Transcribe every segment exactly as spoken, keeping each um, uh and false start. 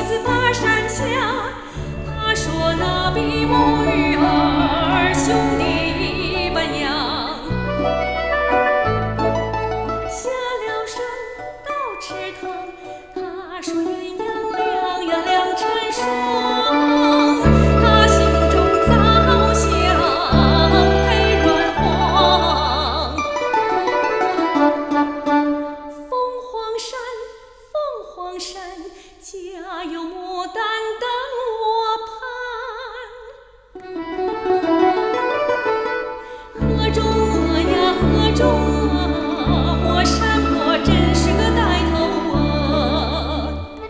自爬山下，他说那比母与儿兄弟一般样。下了山到池塘，他说鸳鸯两呀两成双，他心中早想配鸾凰。凤凰山，凤凰山，家有牡丹等我盼。河中鹅呀河中鹅，我山坡真是个呆头鹅。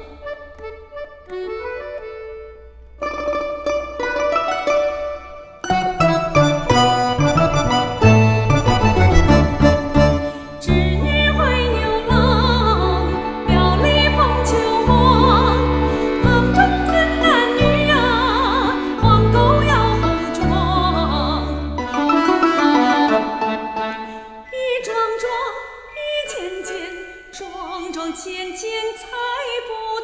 织女会牛郎，表里凤求凰，堂中怎男女呀，黄狗要红妆。一桩桩，一件件，桩桩件件才不